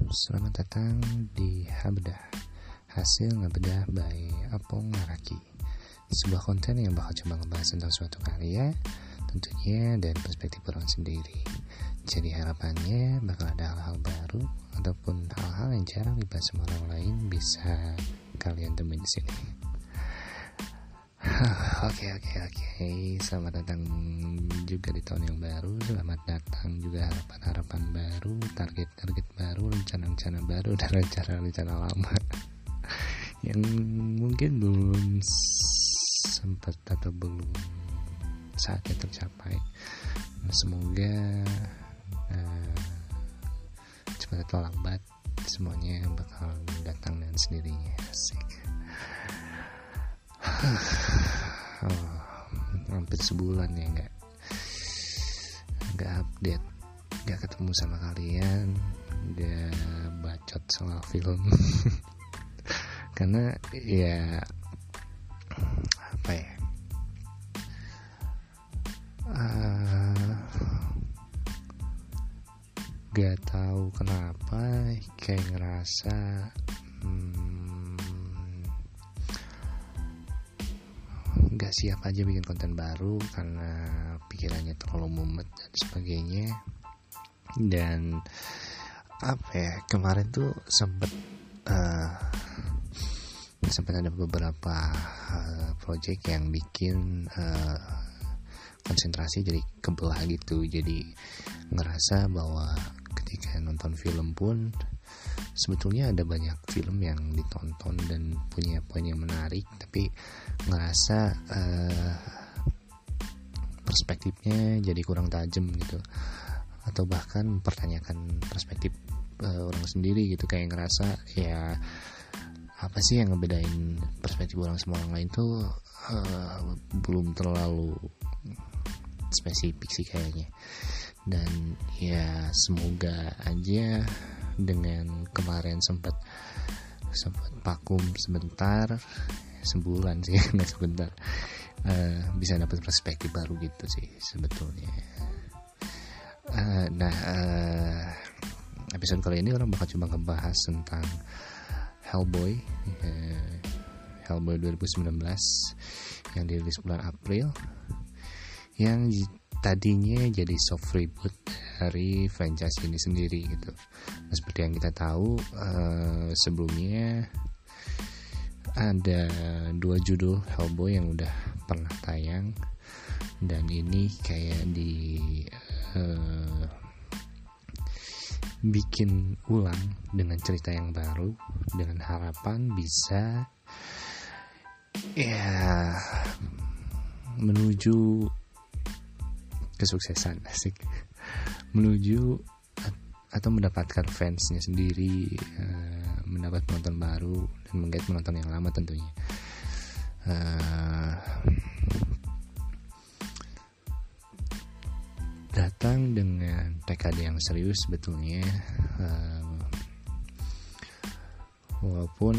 Selamat datang di Habedah, hasil ngebedah by Apong Naraki. Sebuah konten yang bakal coba ngebahas tentang suatu karya, tentunya dari perspektif orang sendiri. Jadi harapannya bakal ada hal-hal baru ataupun hal-hal yang jarang dibahas sama orang lain bisa kalian temuin di sini. Oke. Selamat datang juga di tahun yang baru. Selamat datang juga harapan-harapan baru, target-target baru, rencana-rencana baru, dan rencana-rencana lama yang mungkin belum sempat atau belum saatnya tercapai. Semoga cepat atau lambat semuanya bakal datang dengan sendirinya. Asik. Hampir sebulan ya nggak update, nggak ketemu sama kalian, nggak bacot soal film. Karena ya apa ya, nggak tahu kenapa kayak ngerasa gak siap aja bikin konten baru karena pikirannya terlalu mumet dan sebagainya. Dan apa ya, kemarin tuh sempat ada beberapa project yang bikin konsentrasi jadi kebelah gitu. Jadi ngerasa bahwa ketika nonton film pun sebetulnya ada banyak film yang ditonton dan punya poin yang menarik, tapi ngerasa perspektifnya jadi kurang tajam gitu, atau bahkan mempertanyakan perspektif orang sendiri gitu. Kayak ngerasa ya apa sih yang ngebedain perspektif orang sama orang lain tuh belum terlalu spesifik sih kayaknya. Dan ya semoga aja dengan kemarin sempat vakum sebentar, sebulan sih nggak sebentar, bisa dapat perspektif baru gitu sih sebetulnya. Episode kali ini orang bakal coba ngebahas tentang Hellboy 2019 yang dirilis bulan April, yang tadinya jadi soft reboot dari franchise ini sendiri gitu. Nah, seperti yang kita tahu, sebelumnya ada 2 judul Hellboy yang udah pernah tayang, dan ini kayak bikin ulang dengan cerita yang baru, dengan harapan bisa ya menuju kesuksesan, asik, menuju atau mendapatkan fansnya sendiri, mendapat penonton baru dan menggait penonton yang lama tentunya. Datang dengan TKD yang serius sebetulnya, walaupun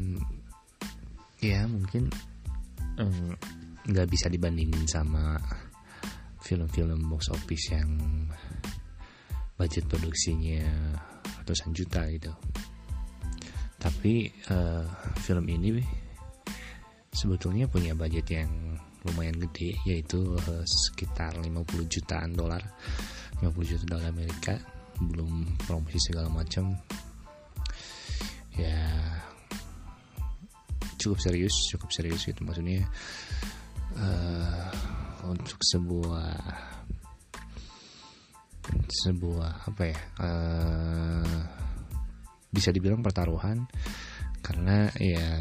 ya mungkin nggak bisa dibandingin sama film-film box office yang budget produksinya ratusan juta gitu. Tapi film ini sebetulnya punya budget yang lumayan gede, yaitu sekitar 50 jutaan dolar, 50 juta dolar Amerika, belum promosi segala macam. Ya cukup serius gitu, maksudnya untuk sebuah apa ya, bisa dibilang pertaruhan, karena ya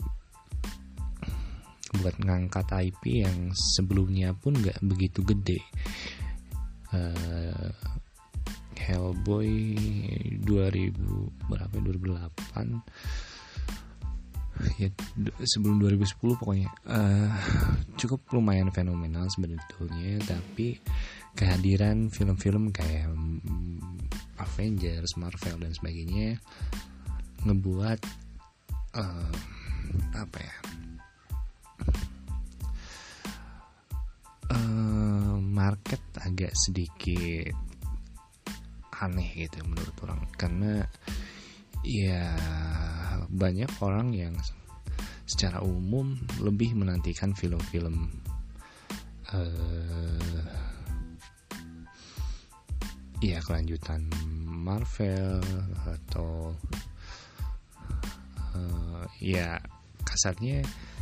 buat ngangkat IP yang sebelumnya pun gak begitu gede. Hellboy 2008 ya, sebelum 2010 pokoknya, cukup lumayan fenomenal sebetulnya. Tapi kehadiran film-film kayak Avengers, Marvel dan sebagainya ngebuat apa ya, market agak sedikit aneh gitu menurut orang, karena ya banyak orang yang secara umum lebih menantikan film-film ya kelanjutan Marvel atau ya kasarnya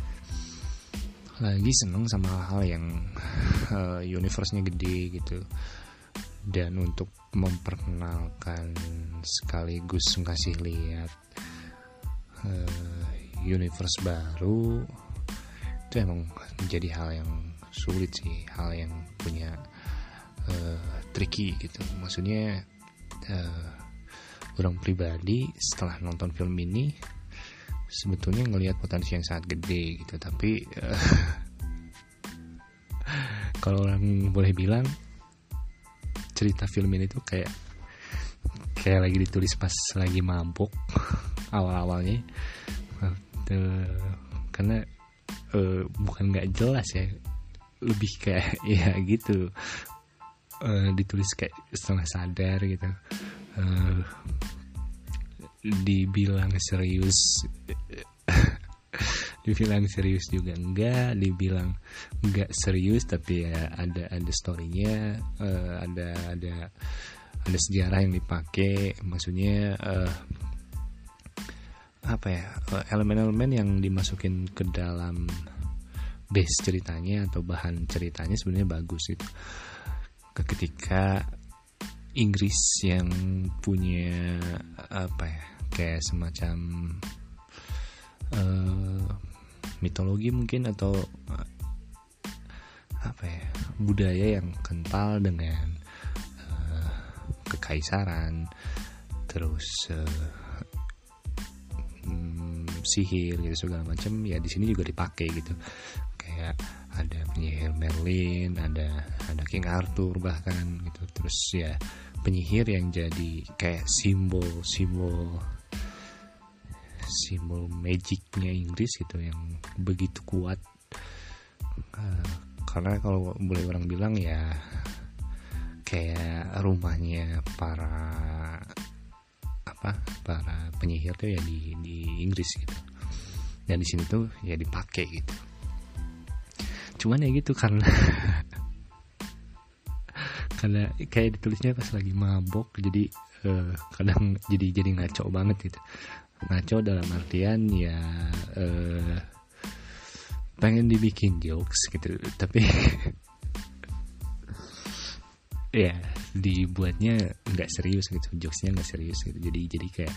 lagi seneng sama hal yang universe-nya gede gitu. Dan untuk memperkenalkan sekaligus ngasih lihat universe baru itu emang menjadi hal yang sulit sih, hal yang punya tricky gitu. Maksudnya orang pribadi setelah nonton film ini sebetulnya ngelihat potensi yang sangat gede gitu, tapi kalau orang boleh bilang cerita film ini tuh kayak lagi ditulis pas lagi mabuk awal-awalnya, karena bukan nggak jelas ya, lebih kayak ya gitu, ditulis kayak setengah sadar gitu, dibilang serius dibilang serius juga enggak, dibilang enggak serius tapi ya ada storynya, ada sejarah yang dipakai. Maksudnya apa ya, elemen-elemen yang dimasukin ke dalam base ceritanya atau bahan ceritanya sebenarnya bagus gitu. Ketika Inggris yang punya apa ya, kayak semacam mitologi mungkin atau apa ya, budaya yang kental dengan kekaisaran, terus sihir gitu segala macam, ya di sini juga dipakai gitu. Kayak ada penyihir Merlin, ada King Arthur bahkan gitu. Terus ya penyihir yang jadi kayak simbol magicnya Inggris gitu yang begitu kuat. Karena kalau boleh orang bilang ya kayak rumahnya para penyihir tuh ya di Inggris gitu. Dan di sini tuh ya dipakai gitu. Cuman ya gitu karena kayak ditulisnya pas lagi mabok, jadi kadang jadi ngaco banget gitu. Ngaco dalam artian ya pengen dibikin jokes gitu, tapi ya dibuatnya nggak serius gitu, jokesnya nggak serius gitu. Jadi kayak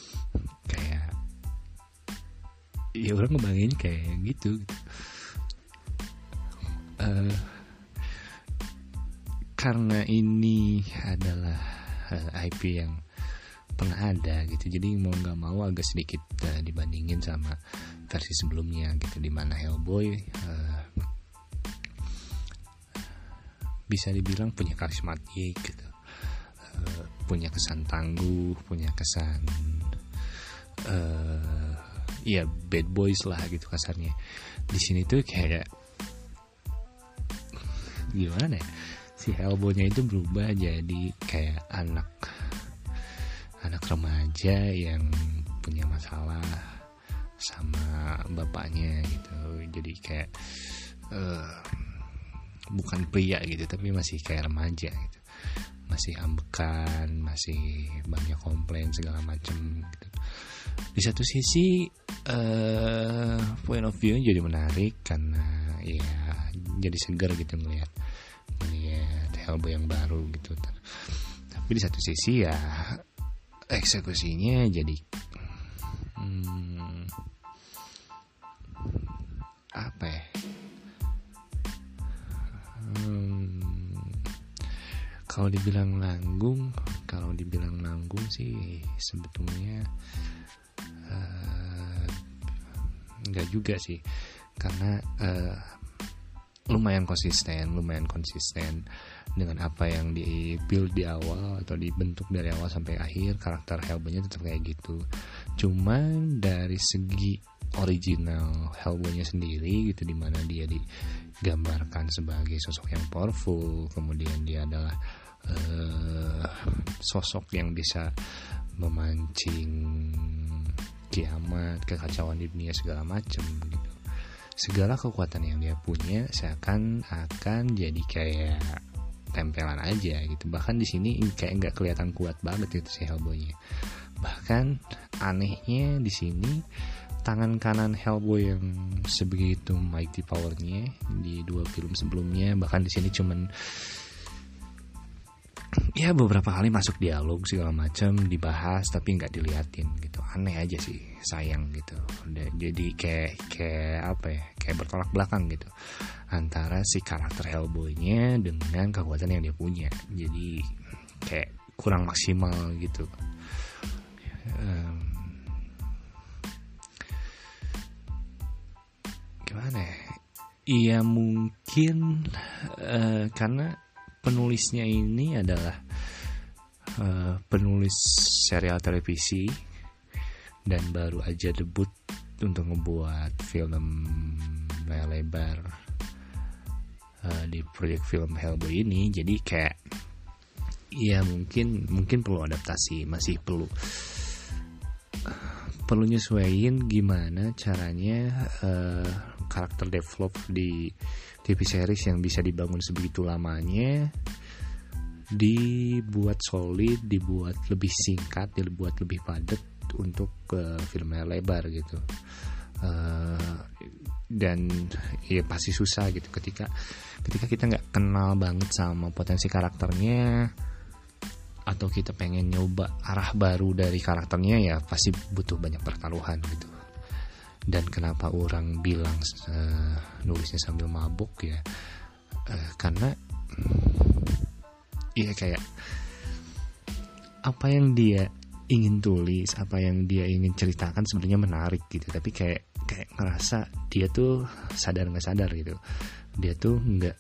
ya orang ngebayangin kayak gitu. Karena ini adalah IP yang pernah ada gitu, jadi mau nggak mau agak sedikit dibandingin sama versi sebelumnya gitu, dimana Hellboy bisa dibilang punya karismatik gitu, punya kesan tangguh, punya kesan ya bad boys lah gitu kasarnya. Di sini tuh kayak gimana ya, si Hellboy-nya itu berubah jadi kayak anak remaja yang punya masalah sama bapaknya gitu. Jadi kayak bukan pria gitu, tapi masih kayak remaja gitu, masih ambekan, masih banyak komplain segala macem gitu. Di satu sisi point of view jadi menarik karena ya jadi segar gitu melihat Hellboy yang baru gitu. Tapi di satu sisi ya eksekusinya jadi apa ya, kalau dibilang nanggung sih sebetulnya enggak juga sih, karena lumayan konsisten dengan apa yang di build di awal atau dibentuk dari awal sampai akhir. Karakter Hellboy-nya tetap kayak gitu. Cuman dari segi original Hellboy-nya sendiri gitu, dimana dia digambarkan sebagai sosok yang powerful, kemudian dia adalah sosok yang bisa memancing kiamat, kekacauan di dunia segala macam gitu. Segala kekuatan yang dia punya seakan akan jadi kayak tempelan aja gitu. Bahkan di sini kayak nggak kelihatan kuat banget gitu si Hellboy-nya. Bahkan anehnya di sini tangan kanan Hellboy yang sebegitu mighty powernya di 2 film sebelumnya, bahkan di sini cuman ya beberapa kali masuk dialog segala macam dibahas tapi nggak diliatin gitu. Aneh aja sih, sayang gitu. Jadi kayak apa ya, kayak bertolak belakang gitu antara si karakter Hellboy-nya dengan kekuatan yang dia punya. Jadi kayak kurang maksimal gitu. Gimana ya? Iya mungkin karena penulisnya ini adalah penulis serial televisi dan baru aja debut untuk ngebuat film layar lebar di proyek film Hellboy ini. Jadi kayak ya mungkin perlu adaptasi, masih perlu nyesuaiin gimana caranya karakter develop di TV series yang bisa dibangun sebegitu lamanya dibuat solid, dibuat lebih singkat, dibuat lebih padat untuk film layar lebar gitu. Dan ya pasti susah gitu ketika kita nggak kenal banget sama potensi karakternya, atau kita pengen nyoba arah baru dari karakternya, ya pasti butuh banyak pertaruhan gitu. Dan kenapa orang bilang nulisnya sambil mabuk ya, karena ya kayak apa yang dia ingin tulis, apa yang dia ingin ceritakan sebenarnya menarik gitu, tapi kayak ngerasa dia tuh sadar nggak sadar gitu, dia tuh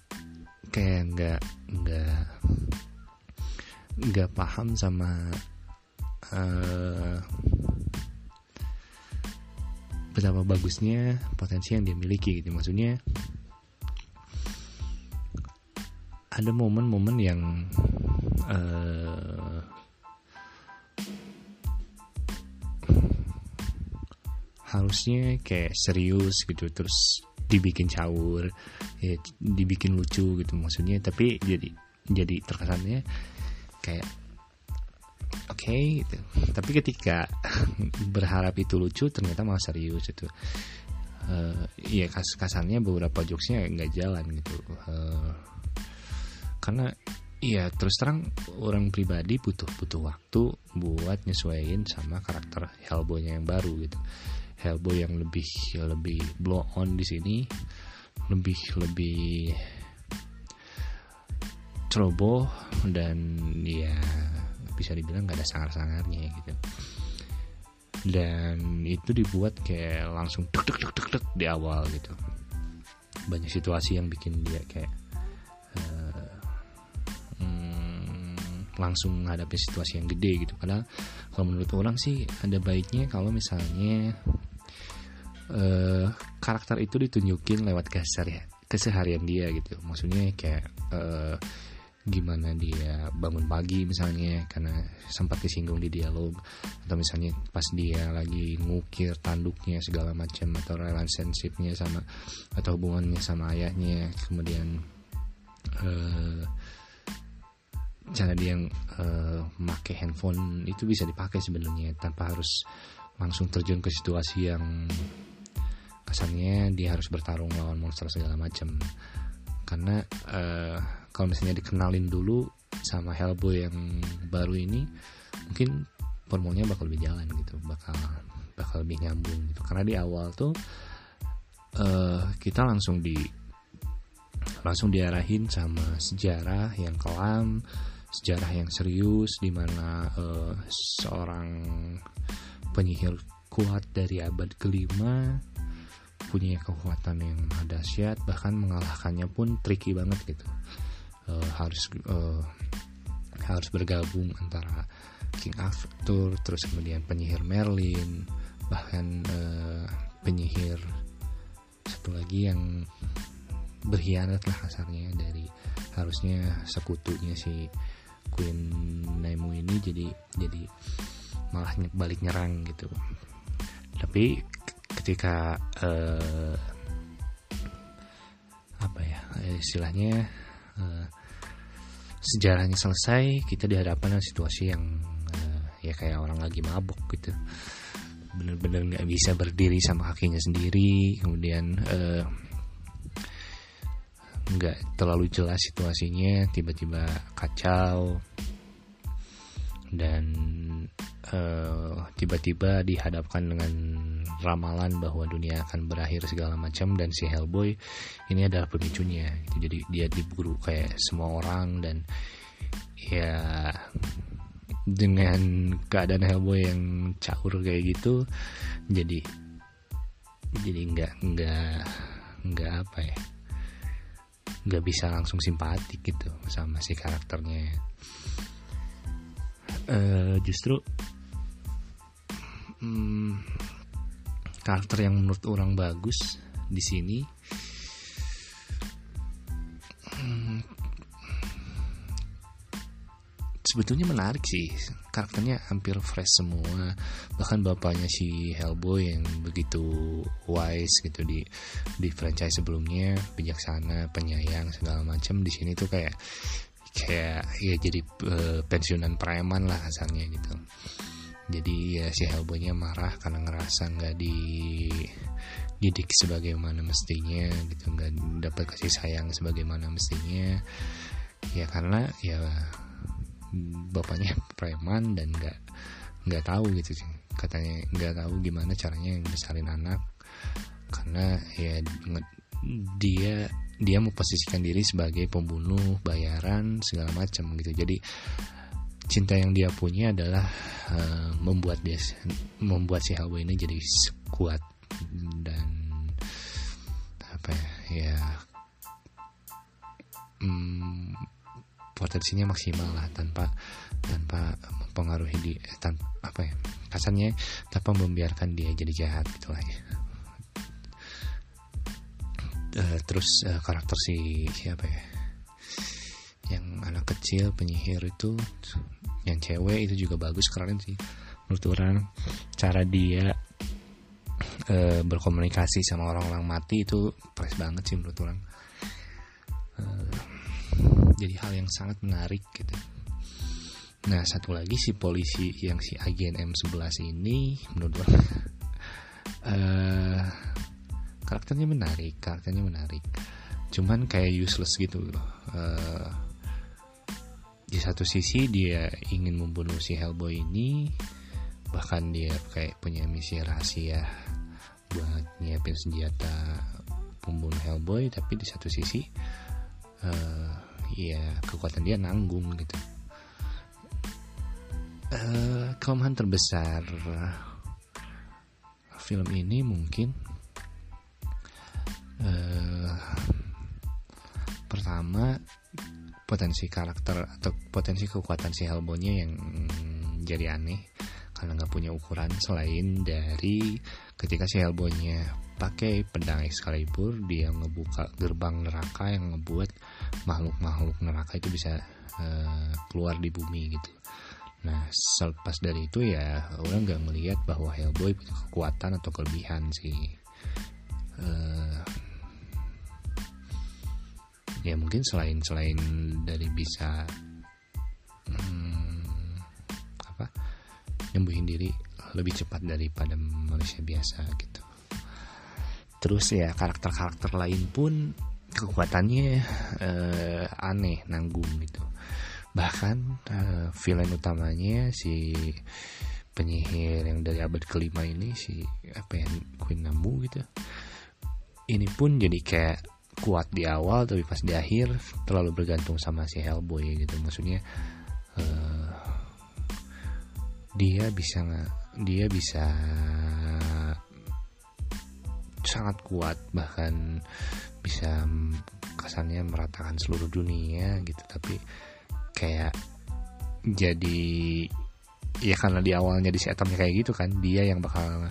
nggak paham sama betapa bagusnya potensi yang dia miliki gitu. Maksudnya ada momen-momen yang harusnya kayak serius gitu, terus dibikin caur, ya, dibikin lucu gitu maksudnya, tapi jadi terkesannya kayak oke gitu. Tapi ketika berharap itu lucu ternyata malah serius itu. Ya kasarnya beberapa jokesnya nggak jalan gitu. Karena ya terus terang orang pribadi butuh waktu buat nyesuaiin sama karakter Hellboy-nya yang baru gitu. Hellboy yang lebih blow on di sini, lebih ceroboh, dan ya bisa dibilang gak ada sangar-sangarnya gitu. Dan itu dibuat kayak langsung tek di awal gitu. Banyak situasi yang bikin dia kayak langsung menghadapi situasi yang gede gitu. Padahal kalau menurut orang sih ada baiknya kalau misalnya karakter itu ditunjukin lewat keseharian dia gitu. Maksudnya kayak gimana dia bangun pagi misalnya, karena sempat disinggung di dialog, atau misalnya pas dia lagi ngukir tanduknya segala macam, atau relationship-nya sama, atau hubungannya sama ayahnya, kemudian cara dia yang pakai handphone itu bisa dipakai sebenarnya tanpa harus langsung terjun ke situasi yang kesannya dia harus bertarung lawan monster segala macam. Karena kalau misalnya dikenalin dulu sama Hellboy yang baru ini, mungkin formulnya bakal lebih jalan gitu, bakal lebih nyambung gitu. Karena di awal tuh kita langsung diarahin sama sejarah yang kelam, sejarah yang serius, di mana seorang penyihir kuat dari abad ke-5 punya kekuatan yang dahsyat, bahkan mengalahkannya pun tricky banget gitu. Harus bergabung antara King Arthur, terus kemudian penyihir Merlin, bahkan penyihir satu lagi yang berkhianat lah kasarnya dari harusnya sekutunya si Queen Naimu ini, jadi malah balik nyerang gitu. Tapi ketika istilahnya sejarahnya selesai, kita dihadapkan dengan situasi yang ya kayak orang lagi mabuk gitu, bener-bener nggak bisa berdiri sama kakinya sendiri, kemudian nggak terlalu jelas situasinya, tiba-tiba kacau, dan tiba-tiba dihadapkan dengan ramalan bahwa dunia akan berakhir segala macam, dan si Hellboy ini adalah pemicunya gitu. Jadi dia diburu kayak semua orang, dan ya dengan keadaan Hellboy yang caur kayak gitu, jadi nggak apa ya, nggak bisa langsung simpatik gitu sama si karakternya. Justru karakter yang menurut orang bagus di sini sebetulnya menarik sih, karakternya hampir fresh semua. Bahkan bapaknya si Hellboy yang begitu wise gitu di franchise sebelumnya, bijaksana, penyayang segala macam, di sini tuh kayak ya jadi pensiunan preman lah kasarnya gitu. Jadi ya si Hellboy-nya marah karena ngerasa nggak dididik sebagaimana mestinya gitu, nggak dapat kasih sayang sebagaimana mestinya, ya karena ya bapaknya preman dan nggak tahu gitu sih, katanya nggak tahu gimana caranya besarin anak, karena ya dia memposisikan diri sebagai pembunuh bayaran segala macam gitu. Jadi cinta yang dia punya adalah membuat si Hellboy ini jadi kuat dan potensinya maksimal lah, tanpa mempengaruhi kasarnya tanpa membiarkan dia jadi jahat gitu lah ya. Terus karakter siapa ya, yang anak kecil penyihir itu, yang cewek itu juga bagus, keren sih menurut orang. Cara dia berkomunikasi sama orang-orang mati itu fresh banget sih menurut orang. Jadi hal yang sangat menarik gitu. Nah, satu lagi si polisi yang si agen M11 ini menurut orang karakternya menarik, cuman kayak useless gitu loh. Di satu sisi dia ingin membunuh si Hellboy ini, bahkan dia kayak punya misi rahasia buat nyiapin senjata pembunuh Hellboy, tapi di satu sisi ya kekuatan dia nanggung gitu. Kelemahan terbesar film ini mungkin pertama, potensi karakter atau potensi kekuatan si Hellboy-nya yang jadi aneh karena nggak punya ukuran, selain dari ketika si Hellboy-nya pakai pedang Excalibur, dia ngebuka gerbang neraka yang ngebuat makhluk-makhluk neraka itu bisa keluar di bumi gitu. Nah, selepas dari itu ya orang nggak melihat bahwa Hellboy punya kekuatan atau kelebihan sih. Ya mungkin selain dari bisa nyembuhin diri lebih cepat daripada manusia biasa gitu. Terus ya karakter lain pun kekuatannya aneh, nanggung gitu. Bahkan villain utamanya si penyihir yang dari abad kelima ini, si Queen Namu gitu, ini pun jadi kayak kuat di awal, tapi pas di akhir terlalu bergantung sama si Hellboy gitu. Maksudnya dia bisa sangat kuat, bahkan bisa kesannya meratakan seluruh dunia gitu, tapi kayak jadi ya karena di awalnya di setupnya kayak gitu kan, dia yang bakal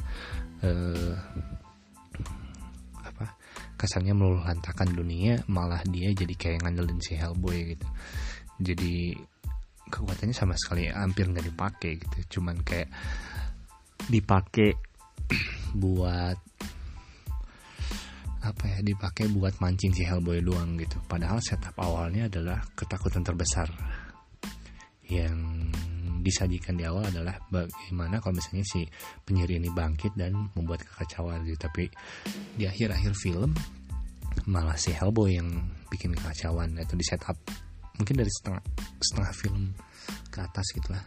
kasarnya meluluhlantakan dunia, malah dia jadi kayak ngandelin si Hellboy gitu. Jadi kekuatannya sama sekali hampir nggak dipakai gitu, cuman kayak dipakai buat dipakai buat mancing si Hellboy doang gitu. Padahal setup awalnya adalah ketakutan terbesar yang disajikan di awal adalah bagaimana kalau misalnya si penyihir ini bangkit dan membuat kekacauan gitu. Tapi di akhir-akhir film malah si Hellboy yang bikin kekacauan, atau di setup mungkin dari setengah film ke atas gitulah.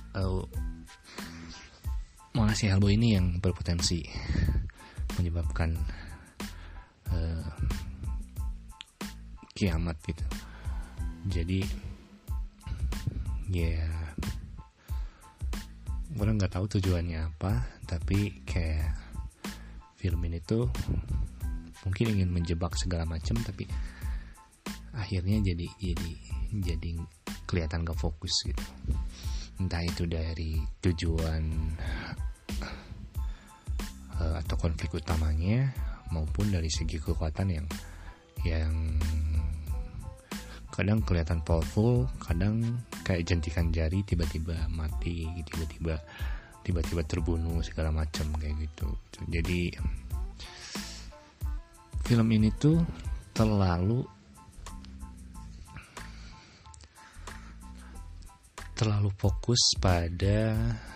Malah si Hellboy ini yang berpotensi menyebabkan kiamat gitu. Jadi ya orang nggak tahu tujuannya apa, tapi kayak film ini tuh mungkin ingin menjebak segala macam, tapi akhirnya jadi kelihatan gak fokus gitu. Entah itu dari tujuan atau konflik utamanya, maupun dari segi kekuatan yang kadang kelihatan powerful, kadang kayak jentikan jari tiba-tiba mati, tiba-tiba terbunuh segala macam kayak gitu. Jadi film ini tuh terlalu fokus pada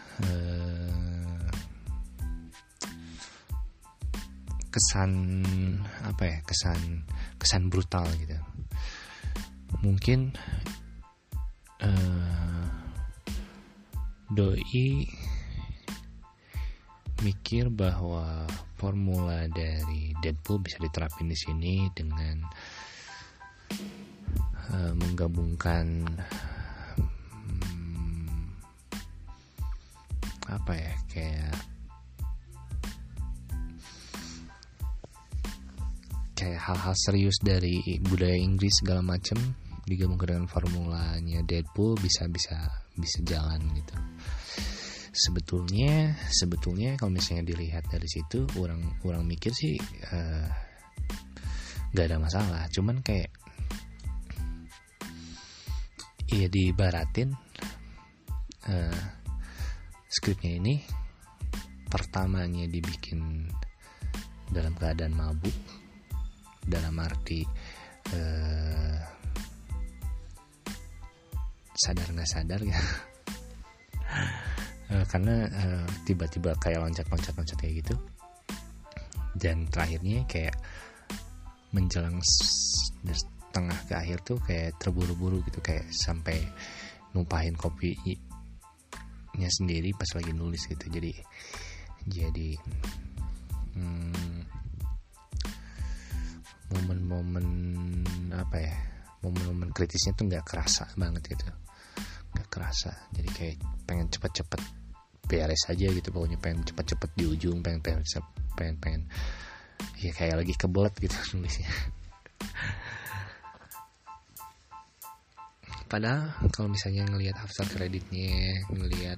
kesan brutal gitu. Mungkin doi mikir bahwa formula dari Deadpool bisa diterapin di sini dengan menggabungkan kayak hal-hal serius dari budaya Inggris segala macam digabungkan dengan formulanya Deadpool bisa jalan gitu. Sebetulnya kalau misalnya dilihat dari situ, orang mikir sih nggak ada masalah. Cuman kayak ya diibaratin skripnya ini pertamanya dibikin dalam keadaan mabuk, dalam arti sadar nggak sadar ya. Karena tiba-tiba kayak loncat kayak gitu, dan terakhirnya kayak menjelang setengah ke akhir tuh kayak terburu-buru gitu, kayak sampai numpahin kopinya sendiri pas lagi nulis gitu. Jadi momen kritisnya tuh nggak kerasa banget gitu, nggak kerasa. Jadi kayak pengen cepet-cepet beres aja gitu, pokoknya pengen cepet-cepet di ujung, pengen ya kayak lagi kebelet gitu nulisnya. Padahal kalau misalnya ngelihat after creditnya, ngelihat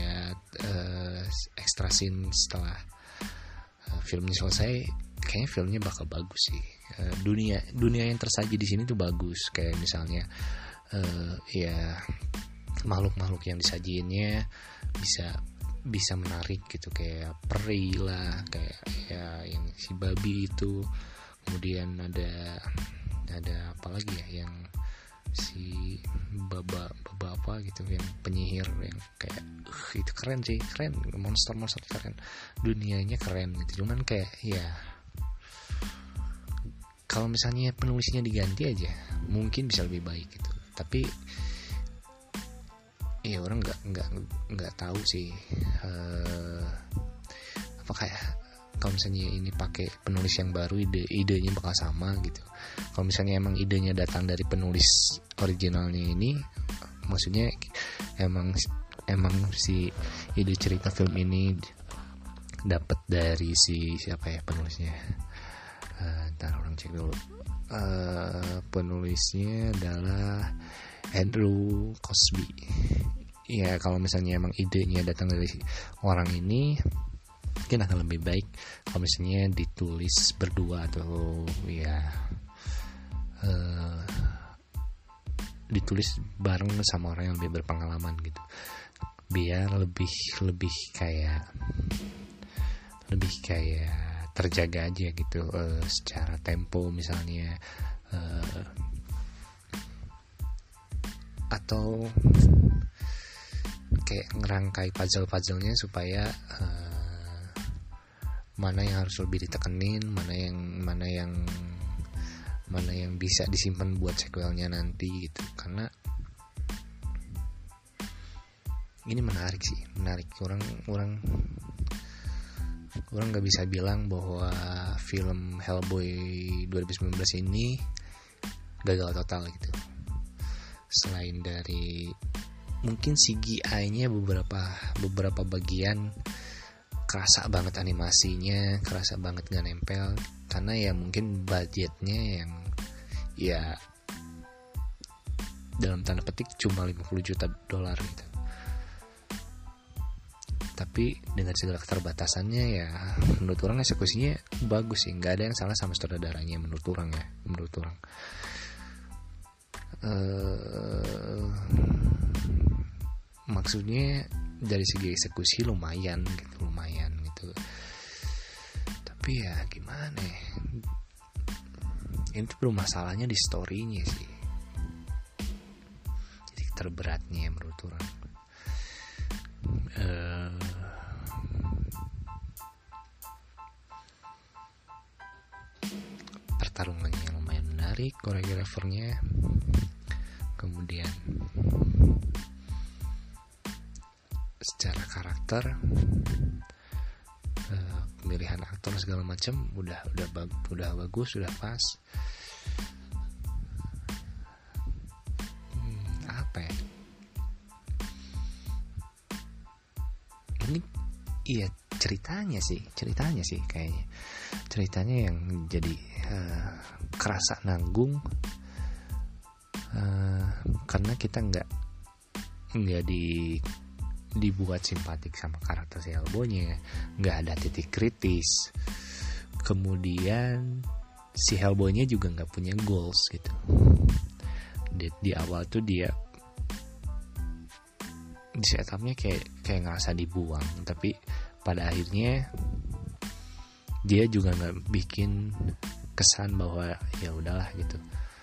extra scene setelah filmnya selesai, kayaknya filmnya bakal bagus sih. Dunia yang tersaji di sini tuh bagus. Kayak misalnya ya makhluk-makhluk yang disajiinnya bisa menarik gitu, kayak peri lah, kayak ya yang si babi itu. Kemudian ada apa lagi ya, yang si baba apa gitu, yang penyihir yang kayak itu keren monster keren, dunianya keren gitu. Cuman kayak ya kalau misalnya penulisnya diganti aja mungkin bisa lebih baik gitu. Tapi ya orang nggak tahu sih apakah kalau misalnya ini pakai penulis yang baru idenya bakal sama gitu. Kalau misalnya emang idenya datang dari penulis originalnya ini, maksudnya emang si ide cerita film ini dapat dari siapa ya penulisnya, ntar orang cek dulu. Penulisnya adalah Andrew Cosby. Ya kalau misalnya emang idenya datang dari orang ini, mungkin akan lebih baik kalau misalnya ditulis berdua, atau ya ditulis bareng sama orang yang lebih berpengalaman gitu, biar lebih kayak terjaga aja gitu, secara tempo misalnya, atau kayak ngerangkai puzzle-puzzlenya supaya mana yang harus lebih ditekenin, mana yang bisa disimpan buat sequelnya nanti gitu. Karena ini menarik orang nggak bisa bilang bahwa film Hellboy 2019 ini gagal total gitu. Selain dari mungkin CGI-nya beberapa bagian kerasa banget, animasinya kerasa banget gak nempel, karena ya mungkin budgetnya yang ya dalam tanda petik cuma $50 juta gitu. Tapi dengan segala keterbatasannya ya menurut orang eksekusinya bagus sih, nggak ada yang salah sama sutradaranya menurut orang. Maksudnya dari segi eksekusi lumayan gitu. Tapi ya gimana ya, ini tuh belum masalahnya di story-nya sih. Jadi terberatnya menurut orang pertarungannya yang lumayan menarik, koreografernya, kemudian secara karakter, pemilihan aktor segala macam udah bagus, udah pas. Apa ya? Ini iya ceritanya sih kayaknya. Ceritanya yang jadi kerasa nanggung, karena kita nggak dibuat simpatik sama karakter si Hellboy-nya, nggak ada titik kritis. Kemudian si Hellboy-nya juga nggak punya goals gitu. Di awal tuh dia di setupnya kayak ngerasa dibuang, tapi pada akhirnya dia juga nggak bikin kesan bahwa ya udahlah gitu.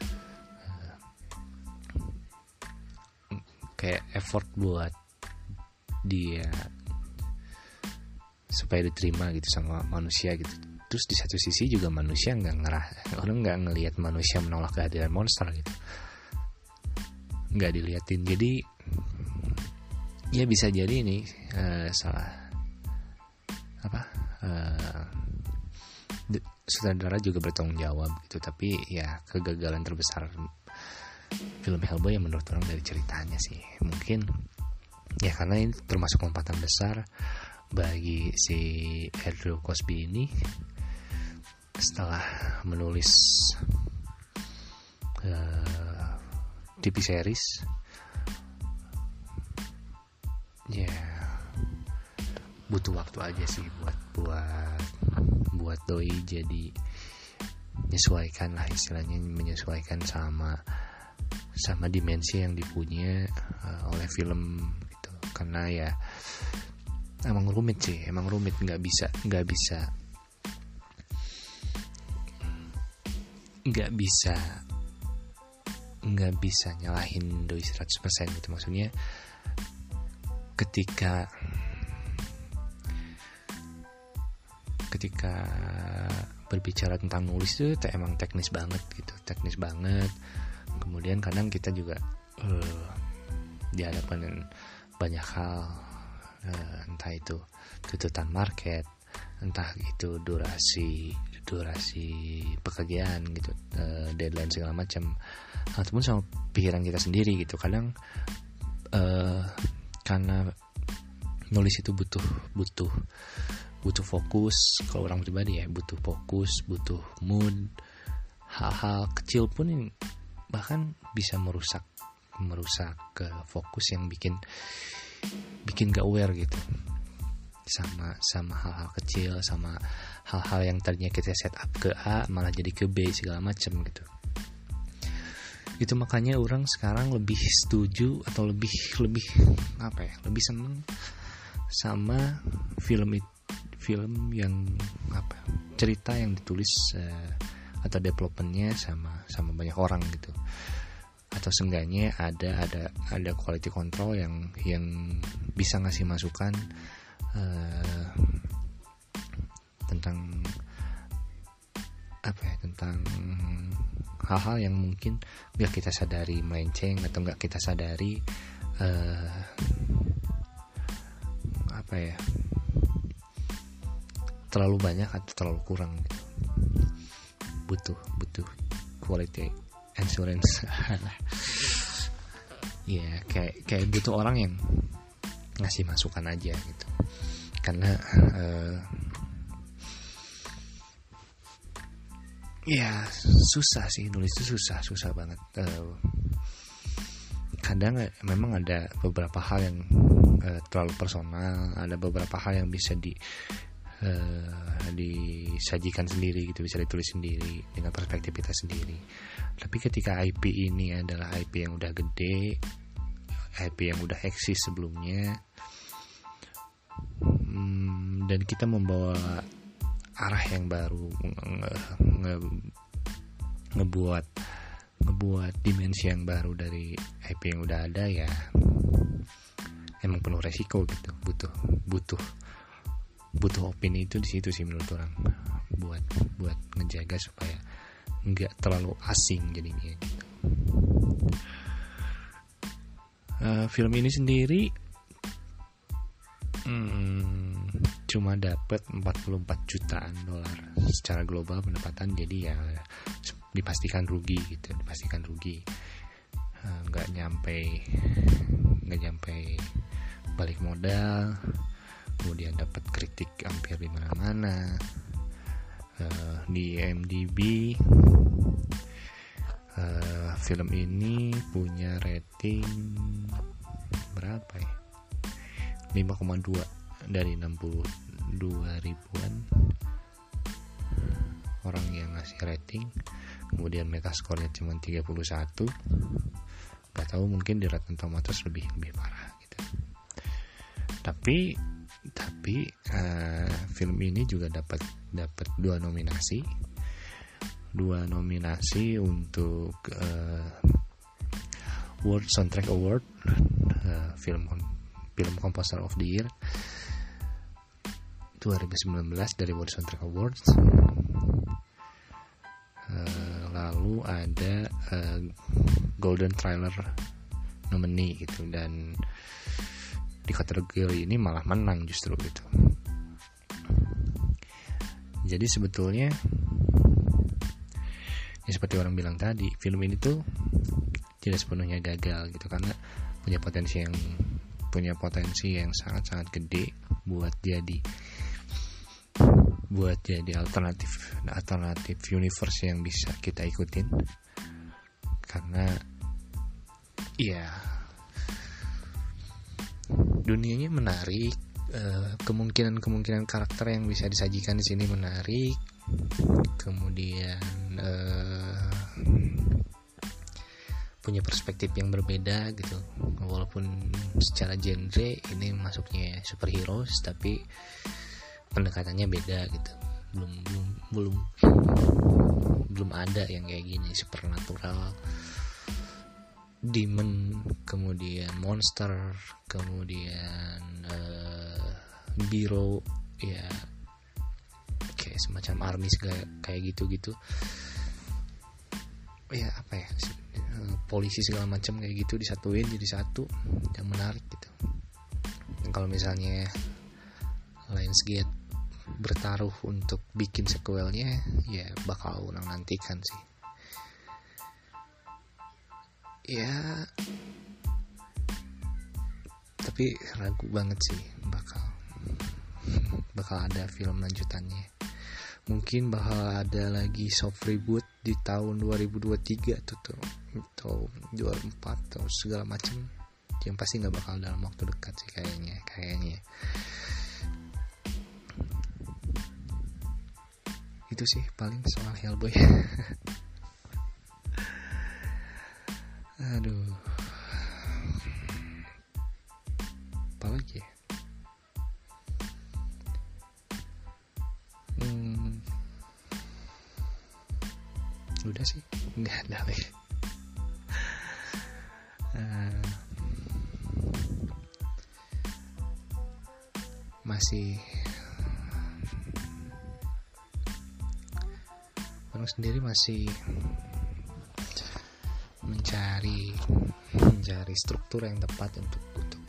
Kayak effort buat dia supaya diterima gitu sama manusia gitu. Terus di satu sisi juga manusia orang nggak ngelihat manusia menolak kehadiran monster gitu, nggak diliatin. Jadi ya bisa jadi ini sutradara juga bertanggung jawab gitu. Tapi ya kegagalan terbesar film Hellboy yang menurut orang dari ceritanya sih, mungkin ya karena ini termasuk lompatan besar bagi si Andrew Cosby ini setelah menulis TV series. Ya butuh waktu aja sih buat doi jadi menyesuaikan lah, istilahnya menyesuaikan sama dimensi yang dipunya oleh film gitu. Karena ya emang rumit nggak bisa nyalahin doi 100% gitu. Maksudnya ketika berbicara tentang nulis itu emang teknis banget. Kemudian kadang kita juga dihadapkan dengan banyak hal, entah itu tuntutan market, entah itu durasi pekerjaan gitu, deadline segala macam, ataupun sama pikiran kita sendiri gitu. Kadang karena nulis itu butuh fokus. Kalau orang pribadi ya butuh fokus, butuh mood. Hal-hal kecil pun ini bahkan bisa merusak ke fokus yang bikin gak aware gitu sama hal-hal kecil, sama hal-hal yang tadinya kita set up ke A malah jadi ke B segala macam gitu. Itu makanya orang sekarang lebih setuju atau lebih lebih seneng sama film yang cerita yang ditulis atau developmentnya sama banyak orang gitu, atau seenggaknya ada quality control yang bisa ngasih masukan tentang tentang hal-hal yang mungkin nggak kita sadari melenceng atau nggak kita sadari terlalu banyak atau terlalu kurang gitu. butuh quality assurance. Ya kayak butuh orang yang ngasih masukan aja gitu, karena ya susah sih nulis itu, susah banget. Kadang memang ada beberapa hal yang terlalu personal, ada beberapa hal yang bisa disajikan sendiri gitu, bisa ditulis sendiri dengan perspektif kita sendiri. Tapi ketika IP ini adalah IP yang udah gede, IP yang udah eksis sebelumnya, dan kita membawa arah yang baru, ngebuat dimensi yang baru dari IP yang udah ada, ya emang penuh resiko gitu. Butuh opini itu di situ sih menurut orang, buat ngejaga supaya nggak terlalu asing jadinya gitu. Film ini sendiri cuma dapat 44 jutaan dolar secara global pendapatan, jadi ya dipastikan rugi gitu, nggak nyampe balik modal. Kemudian dapat kritik hampir di mana-mana. Di IMDb film ini punya rating berapa ya? 5,2 dari 62 ribuan orang yang ngasih rating. Kemudian metascore-nya cuma 31. Gak tahu, mungkin di Rotten Tomatoes lebih parah gitu. Tapi film ini juga dapat 2 nominasi untuk World Soundtrack Award, film Composer of the Year 2019 dari World Soundtrack Awards. Lalu ada Golden Trailer nominee gitu, dan di kategori ini malah menang justru gitu. Jadi sebetulnya ya seperti orang bilang tadi, film ini tuh tidak sepenuhnya gagal gitu, karena punya potensi yang sangat-sangat gede buat jadi alternatif universe yang bisa kita ikutin. Karena ya dunianya menarik, kemungkinan karakter yang bisa disajikan di sini menarik. Kemudian punya perspektif yang berbeda gitu, walaupun secara genre ini masuknya superhero, tapi pendekatannya beda gitu. Belum ada yang kayak gini, supernatural, demon, kemudian monster, kemudian biro, ya kayak semacam army kayak gitu ya, polisi segala macam kayak gitu disatuin jadi satu, yang menarik gitu. Dan kalau misalnya Lionsgate bertaruh untuk bikin sequelnya, ya bakal orang nantikan sih. Ya tapi ragu banget sih bakal ada film lanjutannya. Mungkin bakal ada lagi soft reboot di tahun 2023 atau 24 atau segala macam. Yang pasti nggak bakal dalam waktu dekat sih kayaknya. Itu sih paling soal Hellboy. Aduh, apalagi ya? Udah sih, nggak ada lagi. Masih orang sendiri masih mencari struktur yang tepat untuk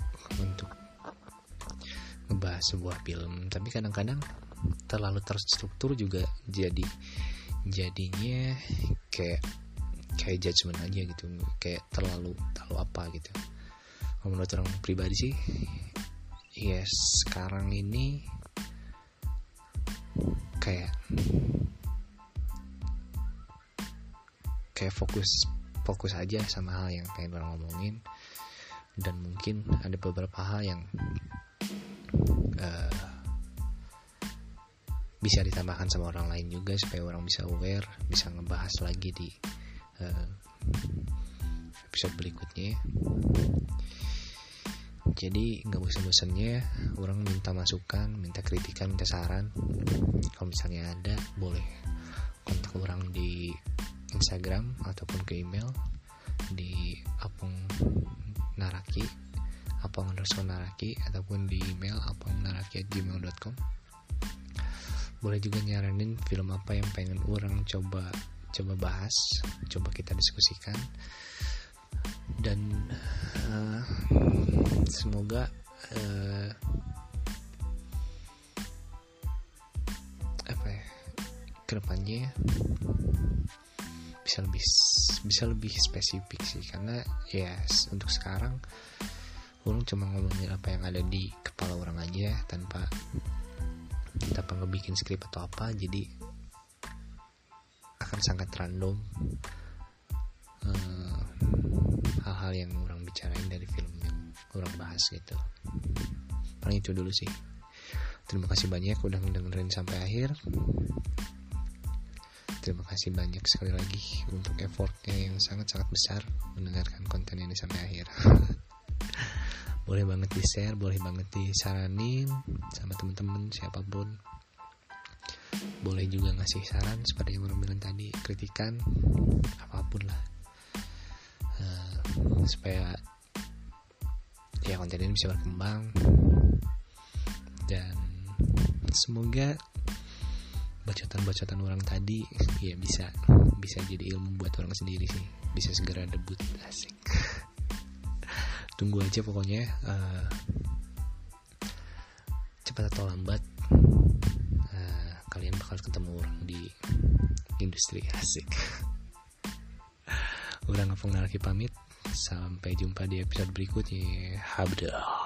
ngebahas sebuah film. Tapi kadang-kadang terlalu terstruktur juga jadinya kayak judgement aja gitu, kayak terlalu apa gitu. Kalau menurut orang pribadi sih, sekarang ini kayak fokus aja sama hal yang pengen orang ngomongin, dan mungkin ada beberapa hal yang bisa ditambahkan sama orang lain juga supaya orang bisa aware, bisa ngebahas lagi di episode berikutnya. Jadi nggak bosan-bosannya orang minta masukan, minta kritikan, minta saran. Kalau misalnya ada, boleh kontak orang di Instagram ataupun ke email di apong_naraki ataupun di email apong_naraki@gmail.com. Boleh juga nyaranin film apa yang pengen orang coba bahas, coba kita diskusikan, dan semoga kedepannya bisa lebih spesifik sih, karena untuk sekarang orang cuma ngomongin apa yang ada di kepala orang aja tanpa ngebikin skrip atau apa, jadi akan sangat random hal-hal yang orang bicarain dari film yang orang bahas gitu. Paling itu dulu sih. Terima kasih banyak udah ngedengerin sampai akhir. Terima kasih banyak sekali lagi untuk effortnya yang sangat-sangat besar mendengarkan konten ini sampai akhir. Boleh banget di share, boleh banget disaranin sama teman-teman siapapun. Boleh juga ngasih saran seperti yang orang bilang tadi, kritikan, apapun lah, supaya konten ini bisa berkembang, dan semoga bacotan orang tadi bisa jadi ilmu buat orang sendiri sih, bisa segera debut. Asik. Tunggu aja pokoknya, cepat atau lambat kalian bakal ketemu orang di industri. Asik. Udah Apong Naraki pamit, sampai jumpa di episode berikutnya. Habda.